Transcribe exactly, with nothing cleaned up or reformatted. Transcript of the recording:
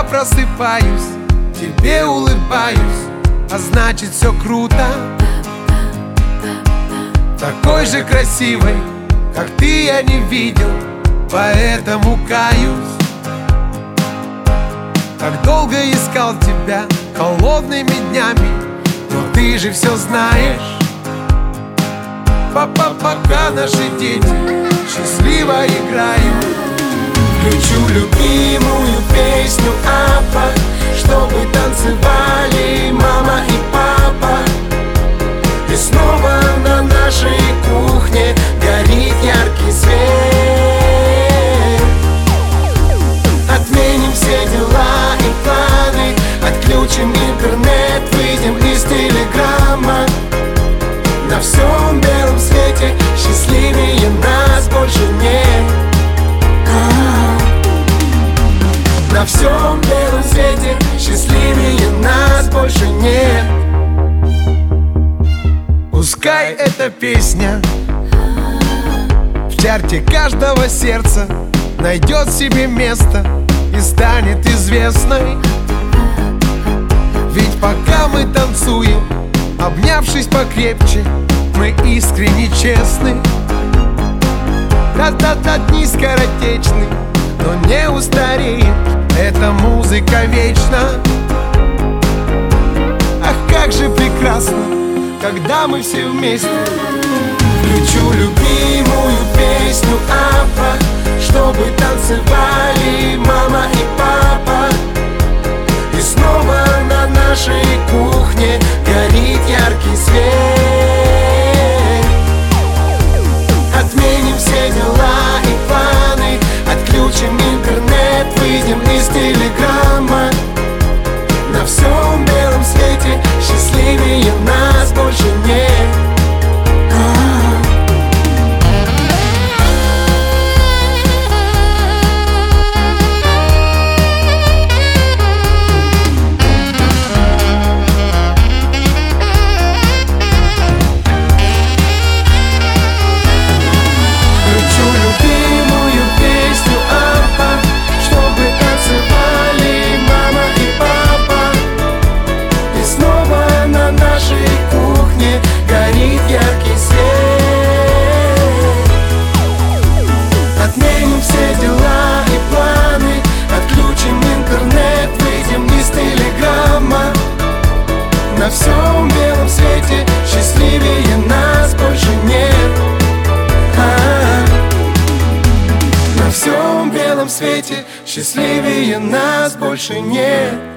просыпаюсь, тебе улыбаюсь, а значит все круто. Такой же красивой, как ты, я не видел, поэтому каюсь. Так долго искал тебя холодными днями, но ты же все знаешь. Папа, пока наши дети счастливо играют, включу любимую песню Апа, чтобы танцевали мама и папа. И снова на нашей кухне горит яркий свет. Отменим все дела и планы, отключим интернет, выйдем из телеграмма. На всем белом свете счастливее нас больше нет. На всем белом свете счастливее нас больше нет. Пускай эта песня в чарте каждого сердца найдет себе место и станет известной. Ведь пока мы танцуем, обнявшись покрепче, мы искренне честны. Да-да-да, дни скоротечны, но не устареет эта музыка вечно. Ах, как же прекрасно, когда мы все вместе. Включу любимую песню Апа, чтобы танцевали мама и папа. И снова на нашей кухне горит яркий свет. Отменим все дела и планы, отключим интернет, выйдем из телеграмма. На всем белом свете счастливее нас больше нет. На всем белом свете счастливее нас больше нет. А-а-а. На всем белом свете счастливее нас больше нет.